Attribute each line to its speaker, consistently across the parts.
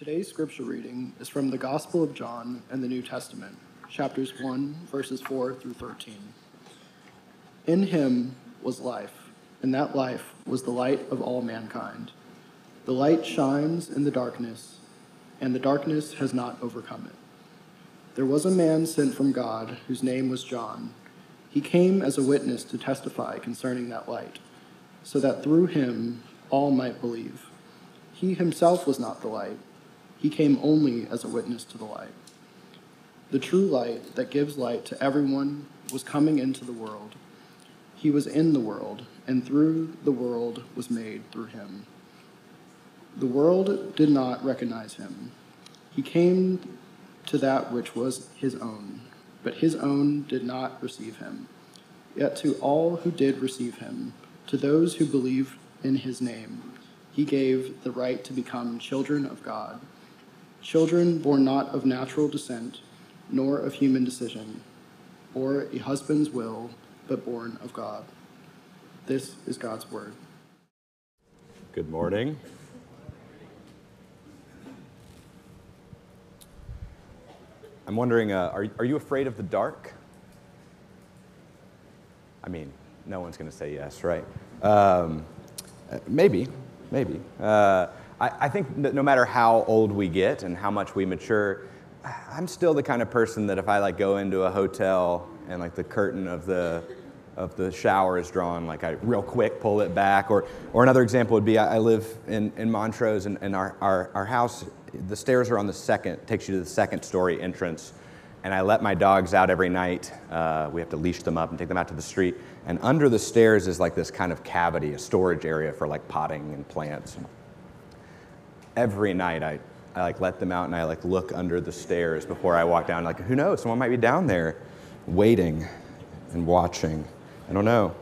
Speaker 1: Today's scripture reading is from the Gospel of John and the New Testament, chapters 1, verses 4 through 13. In him was life, and that life was the light of all mankind. The light shines in the darkness, and the darkness has not overcome it. There was a man sent from God whose name was John. He came as a witness to testify concerning that light, so that through him all might believe. He himself was not the light. He came only as a witness to the light. The true light that gives light to everyone was coming into the world. He was in the world, and through the world was made through him. The world did not recognize him. He came to that which was his own, but his own did not receive him. Yet to all who did receive him, to those who believed in his name, he gave the right to become children of God. Children born not of natural descent, nor of human decision, or a husband's will, but born of God. This is God's word.
Speaker 2: Good morning. I'm wondering, are you afraid of the dark? I mean, no one's going to say yes, right? Maybe. I think that no matter how old we get and how much we mature, I'm still the kind of person that if I go into a hotel and the curtain of the shower is drawn, I real quick pull it back. Or another example would be I live in Montrose, and our house, the stairs are on the second, takes you to the second story entrance. And I let my dogs out every night. We have to leash them up and take them out to the street. And under the stairs is this kind of cavity, a storage area for potting and plants. Every night I let them out and I look under the stairs before I walk down. Who knows? Someone might be down there waiting and watching. I don't know.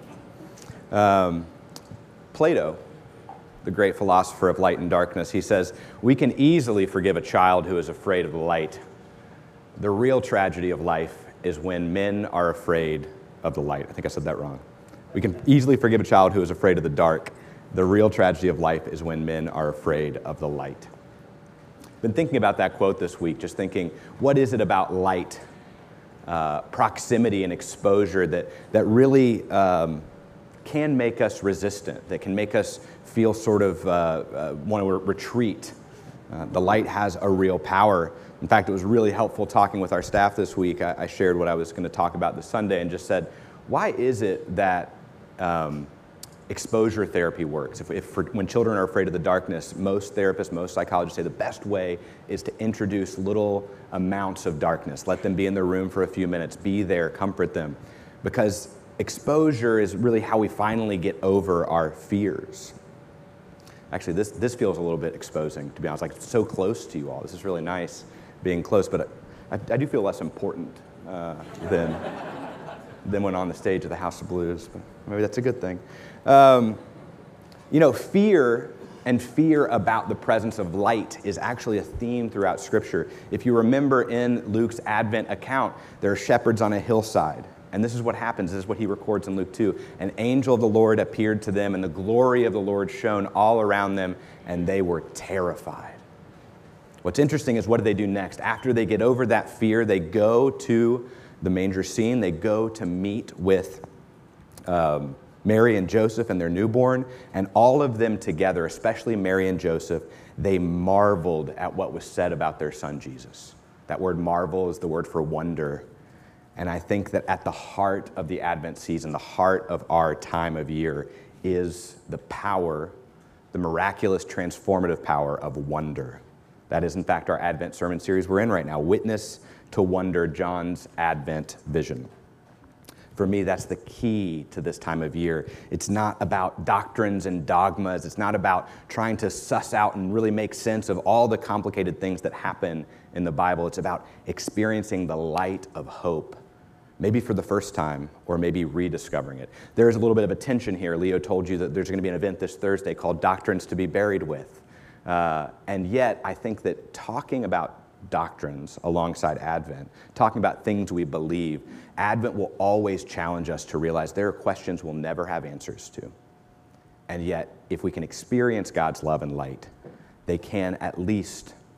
Speaker 2: Plato, the great philosopher of light and darkness, he says, we can easily forgive a child who is afraid of the light. The real tragedy of life is when men are afraid of the light. I think I said that wrong. We can easily forgive a child who is afraid of the dark. The real tragedy of life is when men are afraid of the light. Been thinking about that quote this week, just thinking, what is it about light, proximity and exposure that really can make us resistant, that can make us feel sort of want to retreat? The light has a real power. In fact, it was really helpful talking with our staff this week. I shared what I was going to talk about this Sunday and just said, why is it that exposure therapy works? When children are afraid of the darkness, most therapists, most psychologists say the best way is to introduce little amounts of darkness. Let them be in their room for a few minutes, be there, comfort them. Because exposure is really how we finally get over our fears. Actually, this feels a little bit exposing, to be honest, so close to you all. This is really nice being close, but I do feel less important than when on the stage of the House of Blues. But maybe that's a good thing. Fear and fear about the presence of light is actually a theme throughout Scripture. If you remember in Luke's Advent account, there are shepherds on a hillside. And this is what happens. This is what he records in Luke 2. An angel of the Lord appeared to them, and the glory of the Lord shone all around them, and they were terrified. What's interesting is what do they do next? After they get over that fear, they go to the manger scene. They go to meet with Mary and Joseph and their newborn, and all of them together, especially Mary and Joseph, they marveled at what was said about their son Jesus. That word marvel is the word for wonder. And I think that at the heart of the Advent season, the heart of our time of year, is the power, the miraculous, transformative power of wonder. That is, in fact, our Advent sermon series we're in right now, Witness to Wonder, John's Advent Vision. For me, that's the key to this time of year. It's not about doctrines and dogmas. It's not about trying to suss out and really make sense of all the complicated things that happen in the Bible. It's about experiencing the light of hope, maybe for the first time, or maybe rediscovering it. There's a little bit of a tension here. Leo told you that there's going to be an event this Thursday called Doctrines to be Buried With. And yet, I think that talking about doctrines alongside Advent, talking about things we believe, Advent will always challenge us to realize there are questions we'll never have answers to. And yet, if we can experience God's love and light, they can at least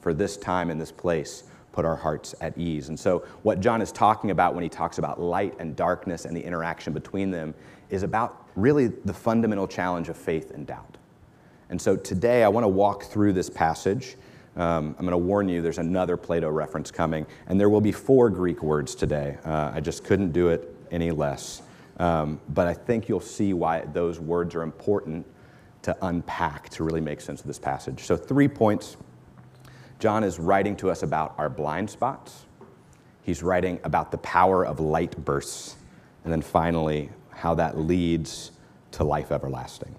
Speaker 2: for this time and this place, put our hearts at ease. And so what John is talking about when he talks about light and darkness and the interaction between them is about really the fundamental challenge of faith and doubt. And so today I want to walk through this passage. I'm going to warn you, there's another Plato reference coming, and there will be 4 Greek words today. I just couldn't do it any less. But I think you'll see why those words are important to unpack to really make sense of this passage. So 3 points. John is writing to us about our blind spots. He's writing about the power of light bursts. And then finally, how that leads to life everlasting.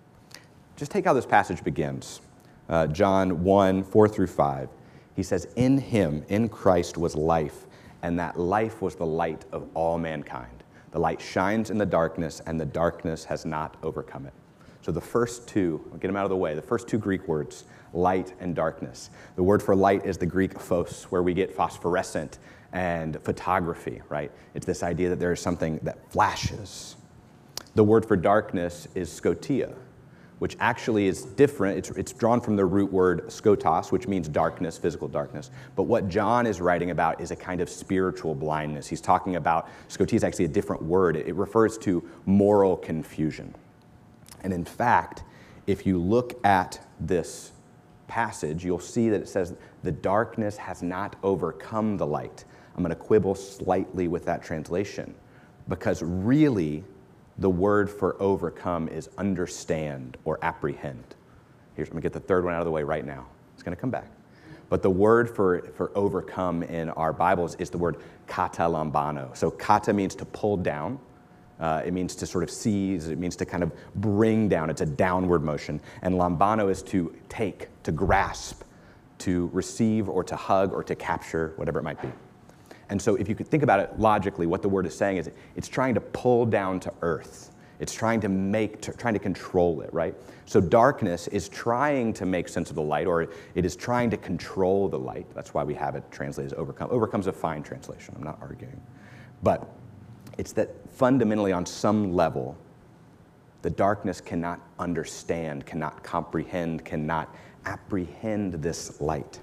Speaker 2: Just take how this passage begins. John 1, 4 through 5. He says, in him, in Christ, was life, and that life was the light of all mankind. The light shines in the darkness, and the darkness has not overcome it. So the first 2, I'll get them out of the way, the first 2 Greek words, light and darkness. The word for light is the Greek phos, where we get phosphorescent and photography, right? It's this idea that there is something that flashes. The word for darkness is scotia, which actually is different. It's drawn from the root word skotos, which means darkness, physical darkness. But what John is writing about is a kind of spiritual blindness. He's talking about, scotia is actually a different word. It refers to moral confusion. And in fact, if you look at this passage, you'll see that it says, the darkness has not overcome the light. I'm going to quibble slightly with that translation, because really, the word for overcome is understand or apprehend. I'm going to get the third one out of the way right now. It's going to come back. But the word for overcome in our Bibles is the word katalambano. So kata means to pull down. It means to sort of seize. It means to kind of bring down. It's a downward motion. And lambano is to take, to grasp, to receive or to hug or to capture, whatever it might be. And so if you could think about it logically, what the word is saying is it's trying to pull down to earth. It's trying to control it, right? So darkness is trying to make sense of the light, or it is trying to control the light. That's why we have it translated as overcome. Overcome's a fine translation. I'm not arguing. But it's that fundamentally on some level, the darkness cannot understand, cannot comprehend, cannot apprehend this light.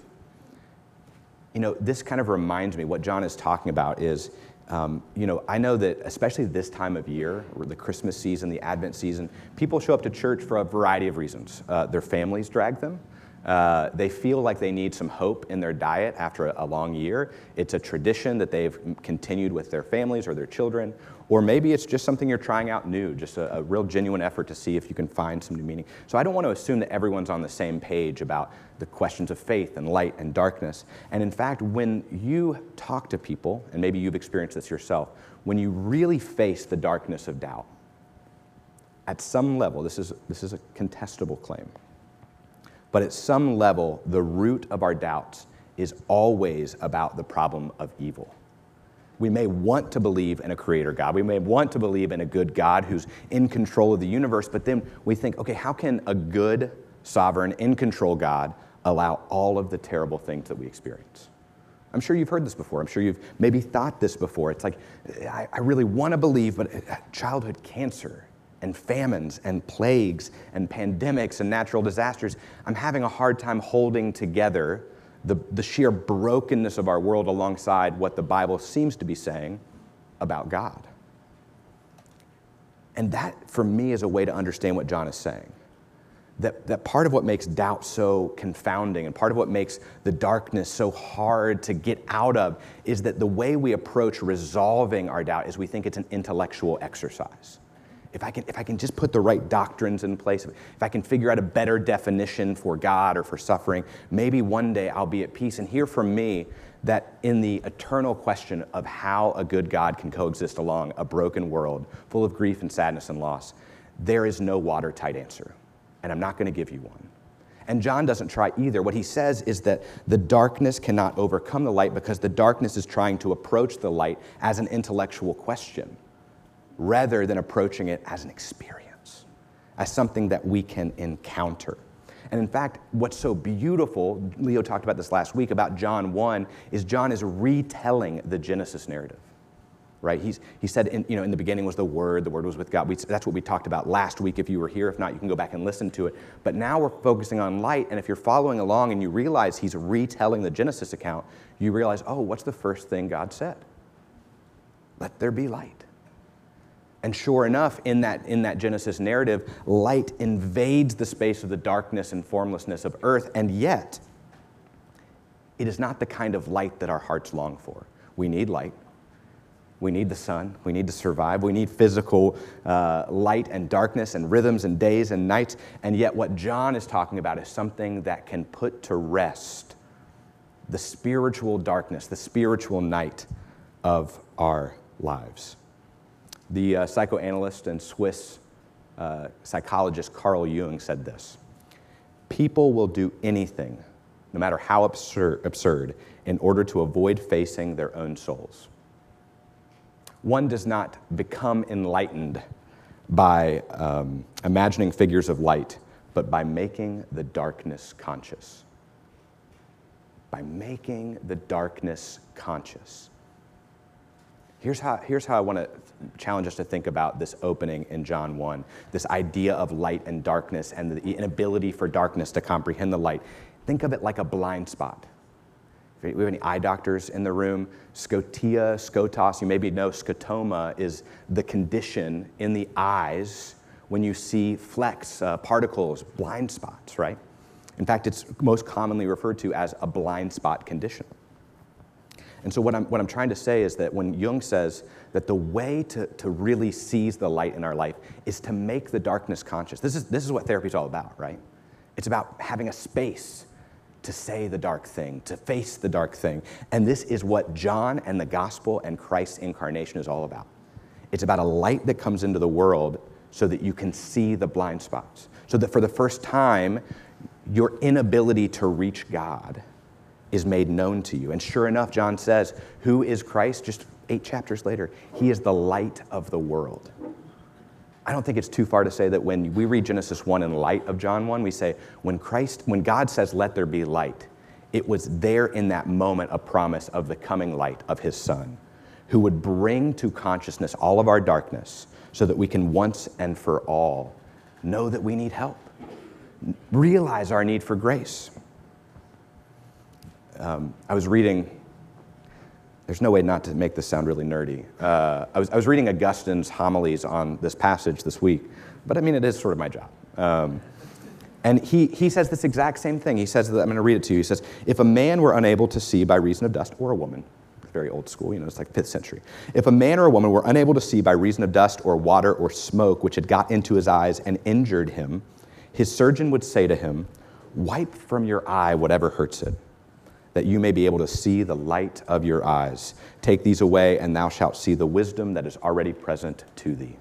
Speaker 2: You know, this kind of reminds me, what John is talking about is, I know that especially this time of year, the Christmas season, the Advent season, people show up to church for a variety of reasons. Their families drag them. They feel like they need some hope in their diet after a long year. It's a tradition that they've continued with their families or their children. Or maybe it's just something you're trying out new, just a real genuine effort to see if you can find some new meaning. So I don't want to assume that everyone's on the same page about the questions of faith and light and darkness. And in fact, when you talk to people, and maybe you've experienced this yourself, when you really face the darkness of doubt, at some level, this is a contestable claim, but at some level, the root of our doubts is always about the problem of evil. We may want to believe in a creator God. We may want to believe in a good God who's in control of the universe, but then we think, okay, how can a good, sovereign, in control God allow all of the terrible things that we experience? I'm sure you've heard this before. I'm sure you've maybe thought this before. It's like, I really want to believe, but childhood cancer and famines and plagues and pandemics and natural disasters, I'm having a hard time holding together the sheer brokenness of our world alongside what the Bible seems to be saying about God. And that, for me, is a way to understand what John is saying. That part of what makes doubt so confounding and part of what makes the darkness so hard to get out of is that the way we approach resolving our doubt is we think it's an intellectual exercise. If I can just put the right doctrines in place, if I can figure out a better definition for God or for suffering, maybe one day I'll be at peace. And hear from me that in the eternal question of how a good God can coexist along a broken world full of grief and sadness and loss, there is no watertight answer. And I'm not going to give you one. And John doesn't try either. What he says is that the darkness cannot overcome the light because the darkness is trying to approach the light as an intellectual question, rather than approaching it as an experience, as something that we can encounter. And in fact, what's so beautiful, Leo talked about this last week, about John 1, is John is retelling the Genesis narrative. right? He said, in the beginning was the Word was with God. That's what we talked about last week. If you were here, if not, you can go back and listen to it. But now we're focusing on light, and if you're following along and you realize he's retelling the Genesis account, you realize, oh, what's the first thing God said? Let there be light. And sure enough, in that Genesis narrative, light invades the space of the darkness and formlessness of earth, and yet it is not the kind of light that our hearts long for. We need light. We need the sun. We need to survive. We need physical light and darkness and rhythms and days and nights. And yet what John is talking about is something that can put to rest the spiritual darkness, the spiritual night of our lives. The psychoanalyst and Swiss psychologist Carl Jung said this: people will do anything, no matter how absurd, in order to avoid facing their own souls. One does not become enlightened by imagining figures of light, but by making the darkness conscious. By making the darkness conscious. Here's how I want to challenge us to think about this opening in John 1, this idea of light and darkness and the inability for darkness to comprehend the light. Think of it like a blind spot. We have any eye doctors in the room? Scotia, scotos, you maybe know scotoma is the condition in the eyes when you see flecks, particles, blind spots, right? In fact, it's most commonly referred to as a blind spot condition. And so what I'm trying to say is that when Jung says that the way to really seize the light in our life is to make the darkness conscious. This is what therapy is all about, right? It's about having a space to say the dark thing, to face the dark thing. And this is what John and the gospel and Christ's incarnation is all about. It's about a light that comes into the world so that you can see the blind spots. So that for the first time, your inability to reach God is made known to you. And sure enough, John says, who is Christ? Just 8 chapters later, he is the light of the world. I don't think it's too far to say that when we read Genesis 1 in light of John 1, we say, when God says, let there be light, it was there in that moment a promise of the coming light of his Son, who would bring to consciousness all of our darkness so that we can once and for all know that we need help, realize our need for grace. I was reading, there's no way not to make this sound really nerdy. I was reading Augustine's homilies on this passage this week, but I mean, it is sort of my job. And he says this exact same thing. He says that, I'm going to read it to you. He says, if a man were unable to see by reason of dust, or a woman, very old school, it's like 5th century. If a man or a woman were unable to see by reason of dust or water or smoke, which had got into his eyes and injured him, his surgeon would say to him, wipe from your eye whatever hurts it, that you may be able to see the light of your eyes. Take these away, and thou shalt see the wisdom that is already present to thee.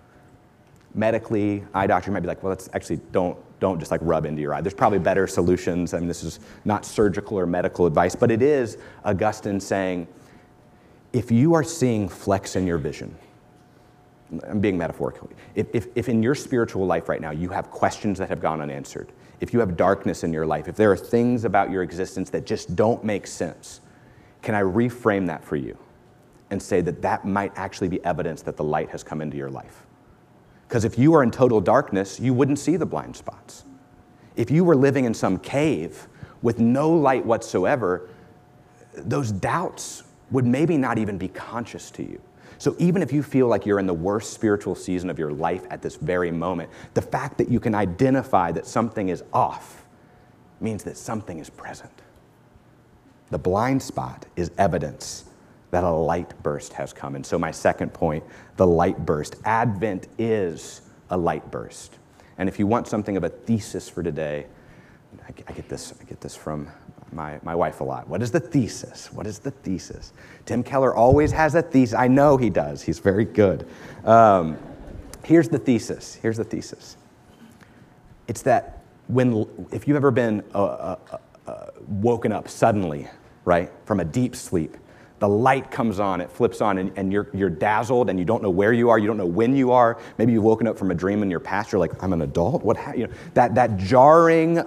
Speaker 2: Medically, eye doctor might be like, well, let's actually don't just like rub into your eye. There's probably better solutions. I mean, this is not surgical or medical advice, but it is Augustine saying, if you are seeing flecks in your vision, I'm being metaphorical, if in your spiritual life right now you have questions that have gone unanswered, if you have darkness in your life, if there are things about your existence that just don't make sense, can I reframe that for you and say that that might actually be evidence that the light has come into your life? Because if you are in total darkness, you wouldn't see the blind spots. If you were living in some cave with no light whatsoever, those doubts would maybe not even be conscious to you. So even if you feel like you're in the worst spiritual season of your life at this very moment, the fact that you can identify that something is off means that something is present. The blind spot is evidence that a light burst has come. And so my second point, the light burst. Advent is a light burst. And if you want something of a thesis for today, I get this from my wife a lot. What is the thesis? What is the thesis? Tim Keller always has a thesis. I know he does. He's very good. Here's the thesis. Here's the thesis. It's that if you've ever been woken up suddenly, right, from a deep sleep, the light comes on, it flips on, and you're dazzled, and you don't know where you are, you don't know when you are. Maybe you've woken up from a dream in your past, you're like, I'm an adult? That jarring,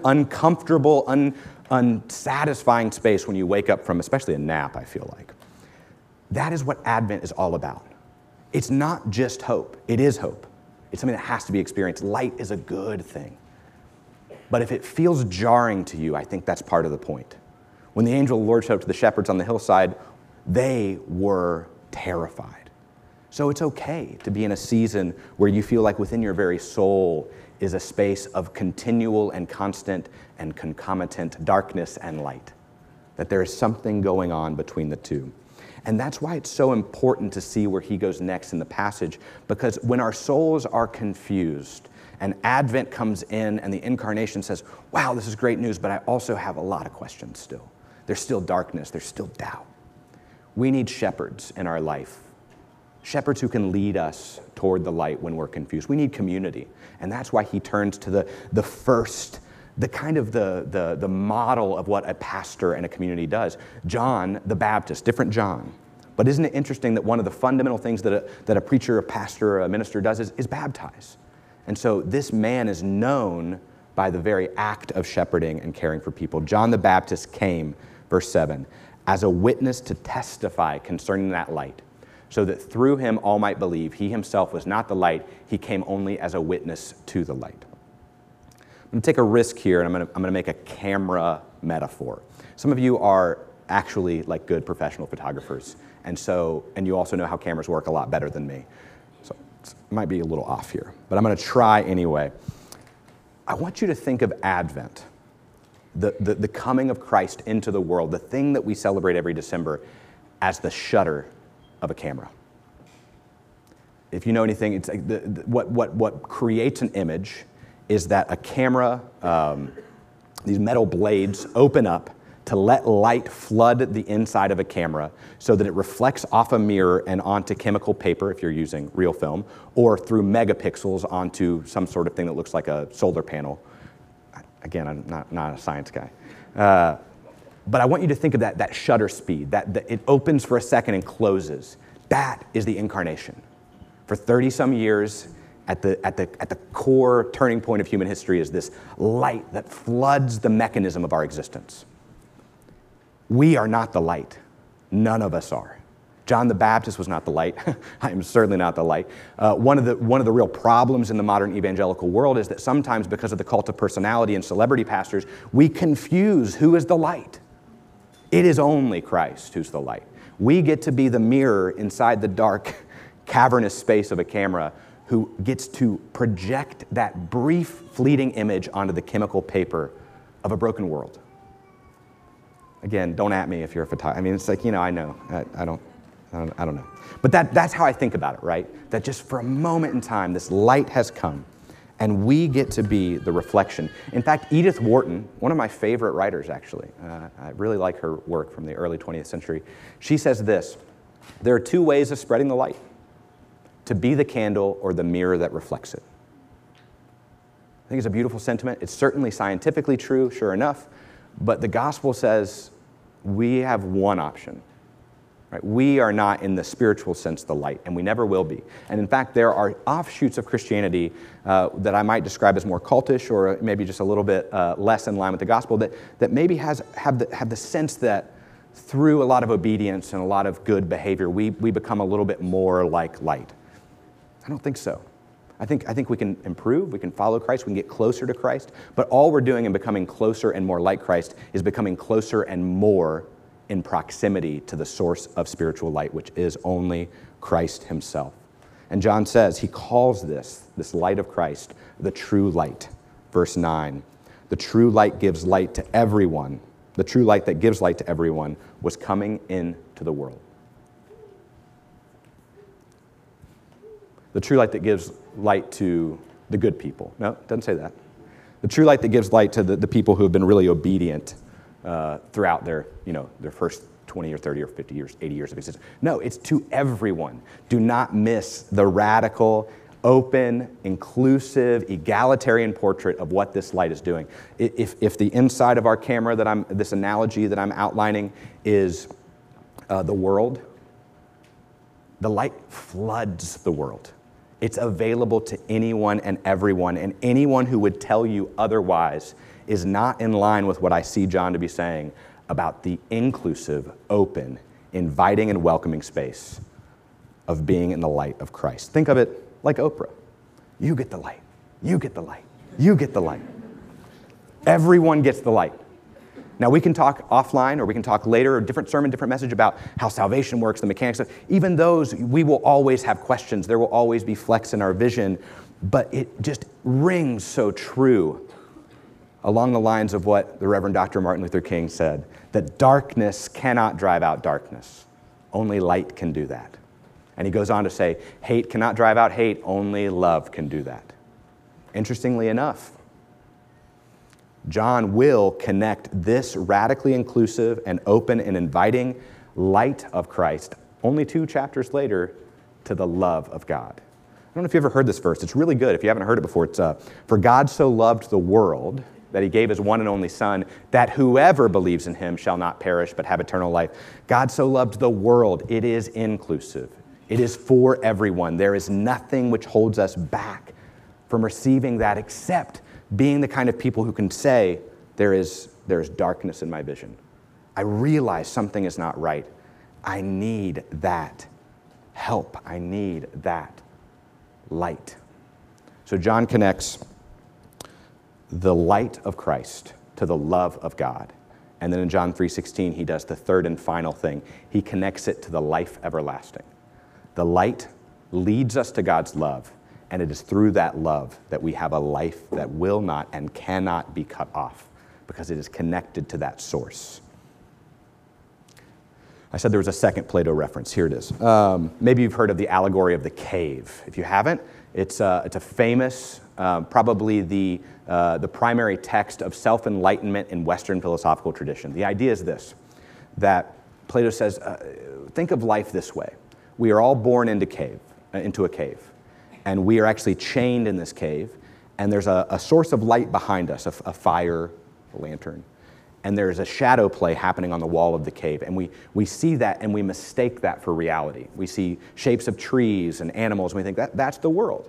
Speaker 2: uncomfortable, unsatisfying space when you wake up from, especially a nap, I feel like. That is what Advent is all about. It's not just hope. It is hope. It's something that has to be experienced. Light is a good thing. But if it feels jarring to you, I think that's part of the point. When the angel of the Lord showed up to the shepherds on the hillside, they were terrified. So it's okay to be in a season where you feel like within your very soul is a space of continual and constant and concomitant darkness and light. That there is something going on between the two. And that's why it's so important to see where he goes next in the passage, because when our souls are confused and Advent comes in and the incarnation says, wow, this is great news, but I also have a lot of questions still. There's still darkness, there's still doubt. We need shepherds in our life. Shepherds who can lead us toward the light when we're confused. We need community. And that's why he turns to the first, the kind of the model of what a pastor and a community does. John the Baptist, different John. But isn't it interesting that one of the fundamental things that a preacher, a pastor, a minister does is baptize? And so this man is known by the very act of shepherding and caring for people. John the Baptist came, verse 7, as a witness to testify concerning that light, so that through him all might believe. He himself was not the light, he came only as a witness to the light. I'm going to take a risk here, and I'm going to make a camera metaphor. Some of you are actually like good professional photographers, and you also know how cameras work a lot better than me. So it might be a little off here, but I'm going to try anyway. I want you to think of Advent, the coming of Christ into the world, the thing that we celebrate every December, as the shutter of a camera. If you know anything, it's like what creates an image is that a camera, these metal blades open up to let light flood the inside of a camera so that it reflects off a mirror and onto chemical paper if you're using real film, or through megapixels onto some sort of thing that looks like a solar panel. Again, I'm not a science guy. But I want you to think of that shutter speed, that it opens for a second and closes. That is the incarnation. For 30-some years, at the core turning point of human history is this light that floods the mechanism of our existence. We are not the light. None of us are. John the Baptist was not the light. I am certainly not the light. One of the real problems in the modern evangelical world is that sometimes, because of the cult of personality and celebrity pastors, we confuse who is the light. It is only Christ who's the light. We get to be the mirror inside the dark, cavernous space of a camera who gets to project that brief, fleeting image onto the chemical paper of a broken world. Again, don't at me if you're a photographer. I mean, it's like, I know. I don't know. But that's how I think about it, right? That just for a moment in time, this light has come, and we get to be the reflection. In fact, Edith Wharton, one of my favorite writers, actually, I really like her work from the early 20th century. She says this: there are two ways of spreading the light: to be the candle or the mirror that reflects it. I think it's a beautiful sentiment. It's certainly scientifically true, sure enough, but the gospel says we have one option. Right? We are not, in the spiritual sense, the light, and we never will be. And in fact, there are offshoots of Christianity that I might describe as more cultish, or maybe just a little bit less in line with the gospel, that maybe have the sense that through a lot of obedience and a lot of good behavior, we become a little bit more like light. I don't think so. I think we can improve, we can follow Christ, we can get closer to Christ, but all we're doing in becoming closer and more like Christ is becoming closer and more in proximity to the source of spiritual light, which is only Christ himself. And John says, he calls this light of Christ, the true light. Verse 9, the true light gives light to everyone. The true light that gives light to everyone was coming into the world. The true light that gives light to the good people. No, it doesn't say that. The true light that gives light to the people who have been really obedient throughout their first 20 or 30 or 50 years, 80 years of existence. No, it's to everyone. Do not miss the radical, open, inclusive, egalitarian portrait of what this light is doing. If the inside of our camera this analogy that I'm outlining is the world, the light floods the world. It's available to anyone and everyone, and anyone who would tell you otherwise is not in line with what I see John to be saying about the inclusive, open, inviting and welcoming space of being in the light of Christ. Think of it like Oprah. You get the light. You get the light. You get the light. Everyone gets the light. Now, we can talk offline or we can talk later, a different sermon, different message about how salvation works, the mechanics of even those, we will always have questions. There will always be flecks in our vision, but it just rings so true along the lines of what the Reverend Dr. Martin Luther King said, that darkness cannot drive out darkness. Only light can do that. And he goes on to say, hate cannot drive out hate. Only love can do that. Interestingly enough, John will connect this radically inclusive and open and inviting light of Christ only 2 chapters later to the love of God. I don't know if you've ever heard this verse. It's really good. If you haven't heard it before, it's, for God so loved the world that he gave his one and only Son, that whoever believes in him shall not perish but have eternal life. God so loved the world. It is inclusive. It is for everyone. There is nothing which holds us back from receiving that except being the kind of people who can say, there is darkness in my vision. I realize something is not right. I need that help. I need that light. So John connects the light of Christ to the love of God. And then in John 3:16, he does the third and final thing. He connects it to the life everlasting. The light leads us to God's love. And it is through that love that we have a life that will not and cannot be cut off because it is connected to that source. I said there was a second Plato reference. Here it is. Maybe you've heard of the allegory of the cave. If you haven't, it's a famous, probably the primary text of self-enlightenment in Western philosophical tradition. The idea is this, that Plato says, think of life this way. We are all born into a cave. And we are actually chained in this cave, and there's a source of light behind us, a fire, a lantern, and there's a shadow play happening on the wall of the cave, and we see that and we mistake that for reality. We see shapes of trees and animals, and we think that's the world.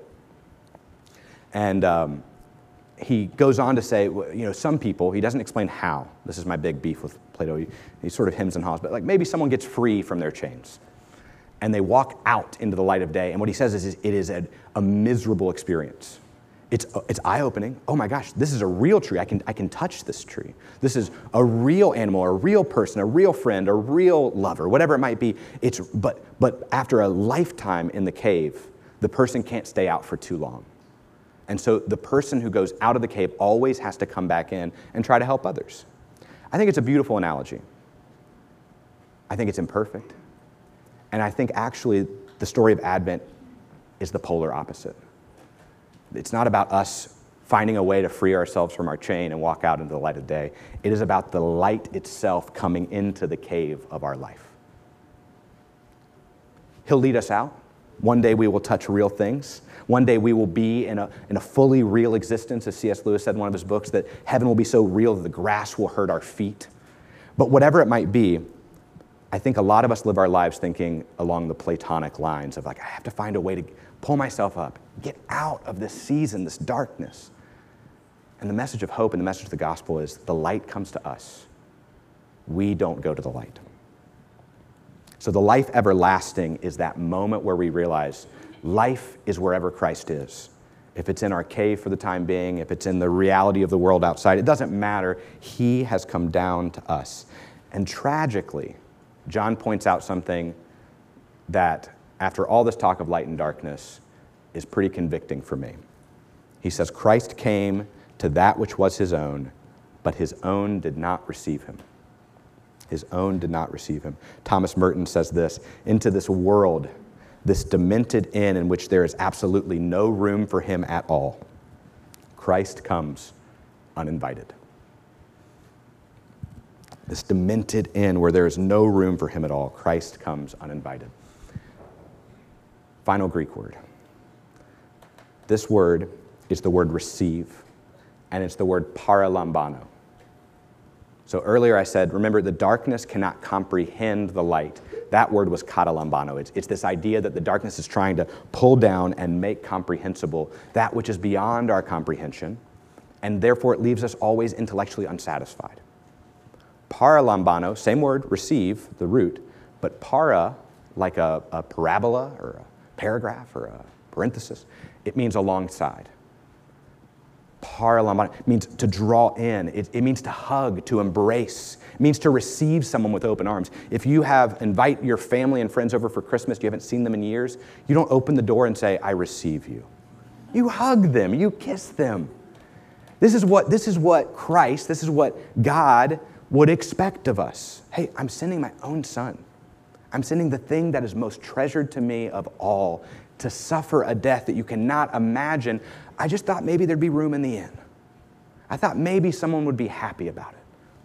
Speaker 2: And he goes on to say, some people, he doesn't explain how. This is my big beef with Plato. He sort of hems and haws, but like maybe someone gets free from their chains and they walk out into the light of day. And what he says is it is a miserable experience. It's eye-opening. Oh my gosh, this is a real tree. I can touch this tree. This is a real animal, a real person, a real friend, a real lover, whatever it might be. But after a lifetime in the cave, the person can't stay out for too long. And so the person who goes out of the cave always has to come back in and try to help others. I think it's a beautiful analogy. I think it's imperfect. And I think actually the story of Advent is the polar opposite. It's not about us finding a way to free ourselves from our chain and walk out into the light of day. It is about the light itself coming into the cave of our life. He'll lead us out. One day we will touch real things. One day we will be in a fully real existence, as C.S. Lewis said in one of his books, that heaven will be so real that the grass will hurt our feet. But whatever it might be, I think a lot of us live our lives thinking along the Platonic lines of like, I have to find a way to pull myself up, get out of this season, this darkness. And the message of hope and the message of the gospel is the light comes to us. We don't go to the light. So the life everlasting is that moment where we realize life is wherever Christ is. If it's in our cave for the time being, if it's in the reality of the world outside, it doesn't matter. He has come down to us. And tragically, John points out something that, after all this talk of light and darkness, is pretty convicting for me. He says, Christ came to that which was his own, but his own did not receive him. His own did not receive him. Thomas Merton says this, into this world, this demented inn in which there is absolutely no room for him at all, Christ comes uninvited. This demented inn where there is no room for him at all, Christ comes uninvited. Final Greek word. This word is the word receive, and it's the word paralambano. So earlier I said, remember, the darkness cannot comprehend the light. That word was katalambano. It's this idea that the darkness is trying to pull down and make comprehensible that which is beyond our comprehension, and therefore it leaves us always intellectually unsatisfied. Paralambano, same word, receive, the root. But para, like a parabola or a paragraph or a parenthesis, it means alongside. Paralambano means to draw in. It means to hug, to embrace. It means to receive someone with open arms. If you invite your family and friends over for Christmas, you haven't seen them in years, you don't open the door and say, I receive you. You hug them, you kiss them. This is what Christ, this is what God would expect of us. Hey, I'm sending my own son. I'm sending the thing that is most treasured to me of all to suffer a death that you cannot imagine. I just thought maybe there'd be room in the inn. I thought maybe someone would be happy about it.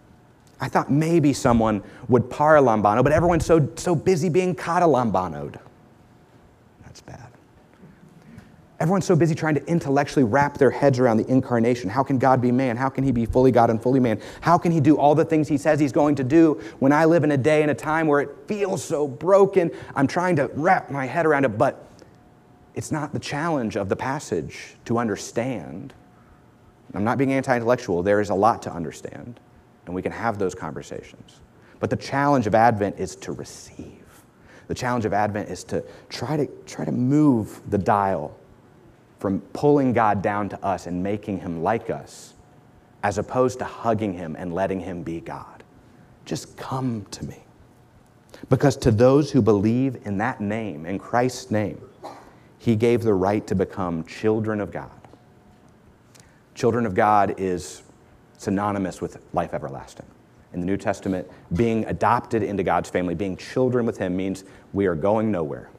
Speaker 2: I thought maybe someone would paralambano, but everyone's so busy being catalambanoed. That's bad. Everyone's so busy trying to intellectually wrap their heads around the incarnation. How can God be man? How can he be fully God and fully man? How can he do all the things he says he's going to do when I live in a day and a time where it feels so broken? I'm trying to wrap my head around it, but it's not the challenge of the passage to understand. I'm not being anti-intellectual. There is a lot to understand, and we can have those conversations. But the challenge of Advent is to receive. The challenge of Advent is to try to move the dial from pulling God down to us and making him like us, as opposed to hugging him and letting him be God. Just come to me. Because to those who believe in that name, in Christ's name, he gave the right to become children of God. Children of God is synonymous with life everlasting. In the New Testament, being adopted into God's family, being children with him, means we are going nowhere.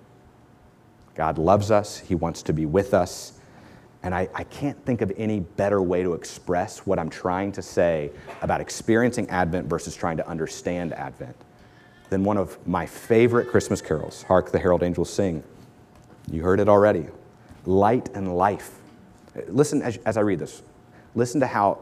Speaker 2: God loves us. He wants to be with us. And I can't think of any better way to express what I'm trying to say about experiencing Advent versus trying to understand Advent than one of my favorite Christmas carols, Hark the Herald Angels Sing. You heard it already. Light and life. Listen as I read this. Listen to how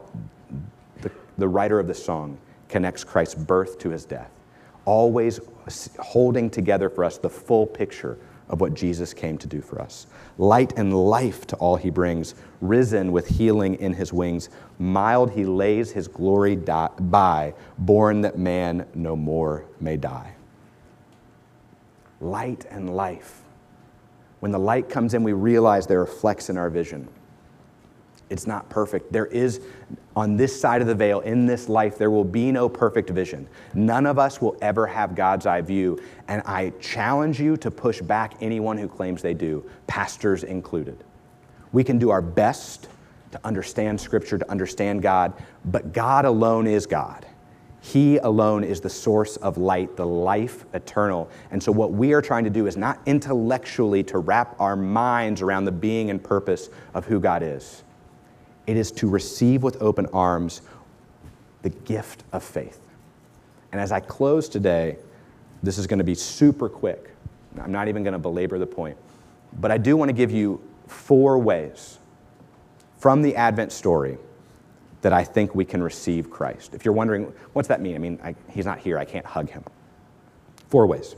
Speaker 2: the writer of the song connects Christ's birth to his death, always holding together for us the full picture of what Jesus came to do for us. Light and life to all he brings, risen with healing in his wings. Mild he lays his glory by, born that man no more may die. Light and life. When the light comes in, we realize there are flecks in our vision. It's not perfect. There is, on this side of the veil, in this life, there will be no perfect vision. None of us will ever have God's eye view, and I challenge you to push back anyone who claims they do, pastors included. We can do our best to understand Scripture, to understand God, but God alone is God. He alone is the source of light, the life eternal. And so what we are trying to do is not intellectually to wrap our minds around the being and purpose of who God is. It is to receive with open arms the gift of faith. And as I close today, this is going to be super quick. I'm not even going to belabor the point. But I do want to give you 4 ways from the Advent story that I think we can receive Christ. If you're wondering, what's that mean? I mean, he's not here. I can't hug him. 4 ways.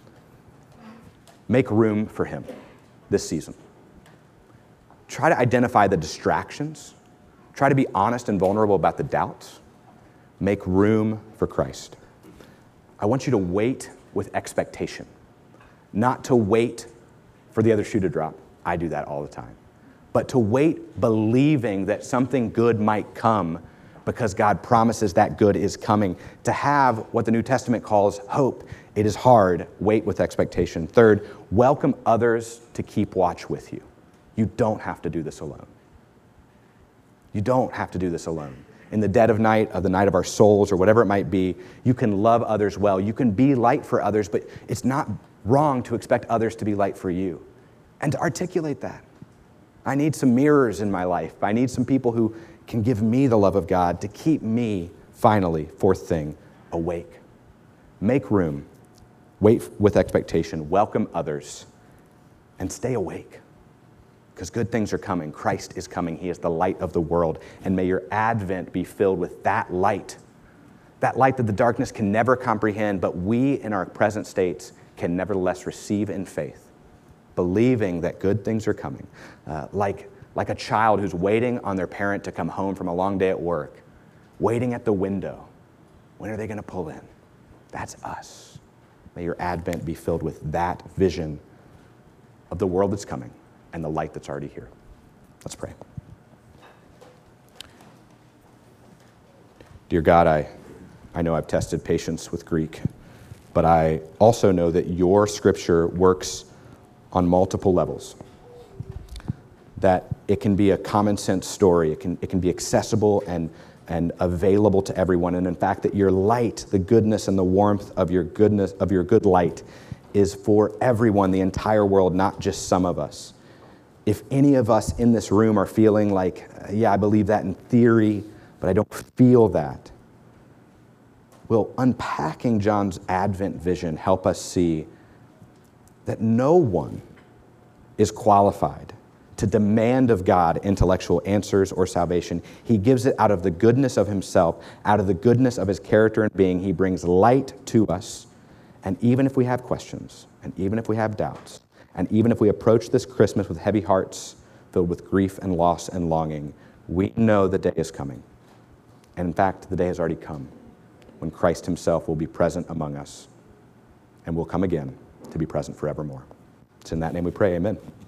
Speaker 2: Make room for him this season. Try to identify the distractions. Try to be honest and vulnerable about the doubts. Make room for Christ. I want you to wait with expectation, not to wait for the other shoe to drop. I do that all the time. But to wait believing that something good might come because God promises that good is coming. To have what the New Testament calls hope. It is hard. Wait with expectation. Third, welcome others to keep watch with you. You don't have to do this alone. You don't have to do this alone. In the dead of night, of the night of our souls, or whatever it might be, you can love others well. You can be light for others, but it's not wrong to expect others to be light for you. And to articulate that. I need some mirrors in my life. I need some people who can give me the love of God to keep me, finally, 4th thing, awake. Make room. Wait with expectation. Welcome others. And stay awake. Because good things are coming. Christ is coming. He is the light of the world. And may your Advent be filled with that light that the darkness can never comprehend, but we in our present states can nevertheless receive in faith, believing that good things are coming. Like a child who's waiting on their parent to come home from a long day at work, waiting at the window. When are they going to pull in? That's us. May your Advent be filled with that vision of the world that's coming and the light that's already here. Let's pray. Dear God, I know I've tested patience with Greek, but I also know that your scripture works on multiple levels. That it can be a common sense story, it can be accessible and available to everyone. And in fact, that your light, the goodness and the warmth of your goodness, of your good light, is for everyone, the entire world, not just some of us. If any of us in this room are feeling like, yeah, I believe that in theory, but I don't feel that, will unpacking John's Advent vision help us see that no one is qualified to demand of God intellectual answers or salvation. He gives it out of the goodness of himself, out of the goodness of his character and being. He brings light to us. And even if we have questions, and even if we have doubts, and even if we approach this Christmas with heavy hearts filled with grief and loss and longing, we know the day is coming. And in fact, the day has already come when Christ himself will be present among us and will come again to be present forevermore. It's in that name we pray, amen.